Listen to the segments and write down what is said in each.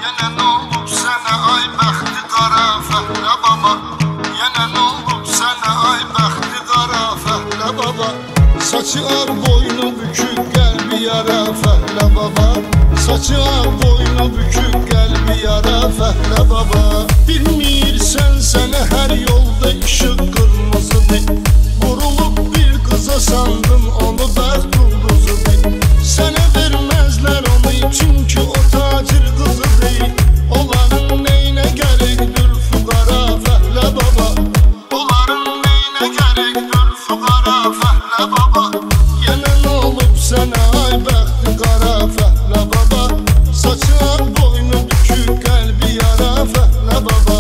Yenə nə olub sənə ay bəxti qara fəhlə baba. Yenə nə olub sənə ay bəxti qara fəhlə baba. Saçı ağ boynu bükük qəlbi yara fəhlə baba. Saçı ağ boynu bükük qəlbi yara fəhlə baba. Bilmirsən sənə hər yolda işıq qırmızıdır. Vurulub bir qıza sandın onu bəxt ulduzudur. Sənə verməzlər onu çünki o tacir qızı deyil. Onların neyinə gərəkdir fuqara fəhlə baba. Onların neyinə gərəkdir fuqara fəhlə baba. Yenə nə olub sənə ay bəxti qara fəhlə baba. Saçı ağ boynu bükük qəlbi yara fəhlə baba.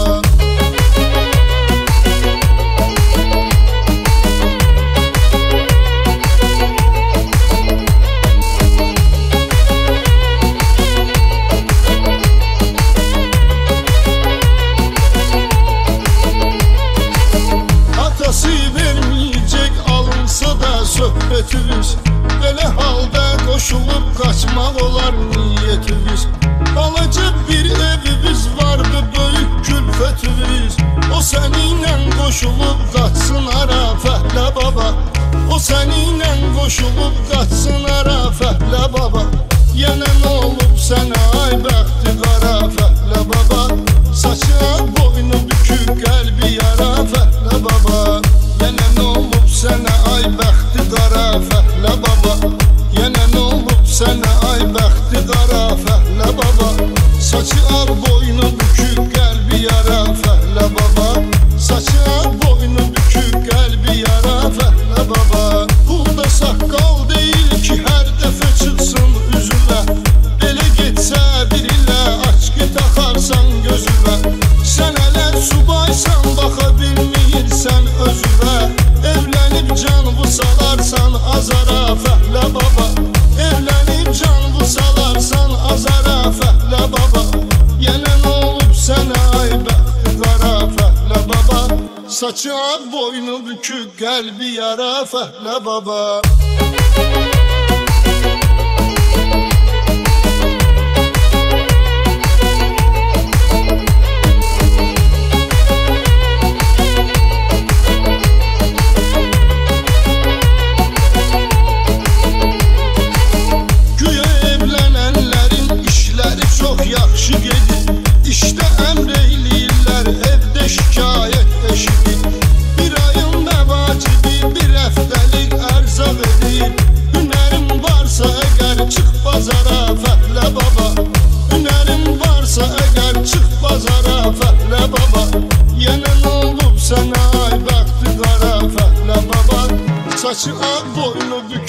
Söhbətimiz belə halda qoşulub qaçmaq olar niyyətimiz. Balaca bir evimiz vardı böyük külfətimiz. O səninlə qoşulub qaçsın ara fəhlə baba. O səninlə qoşulub qaçsın ara fəhlə baba. Yenə nə olub sənə ay bəxti qara fəhlə baba. Saçı ağ boynu bükük qəlbi yara fəhlə baba. Yenə nə olub sənə ay bəxti qara fəhlə baba. Yenə nə olub sənə ay bəxti qara fəhlə baba. Saçı ağ boynu bükük qəlbi yara fəhlə baba. Saçı ağ boynu bükük qəlbi yara fəhlə baba. Pulda saqqal deyil ki hər dəfə çıxsın üzünə. Belə getsə bir ilə açqı taxarsan gözünə. Sən hələ subaysan baxa bilmirsən özünə. Evlənib can bu salarsan azara fəhlə baba. Evlənib can bu salarsan azara fəhlə baba. Yenə nə olub sənə ay bəxti qara fəhlə baba. Saçı ağ boynu bükük qəlbi yara fəhlə baba. Yaxşı gedir, işdə əmr eyləyirlər, evdə şikayət eşidir. Bir ayın məvacibi, bir həftəlik ərzaq edir. Hünərin varsa əgər çıx bazara fəhlə baba. Hünərin varsa əgər çıx bazara fəhlə baba. Yenə nə olub sənə ay bəxti qara fəhlə baba. Saçı ağ boynu bükük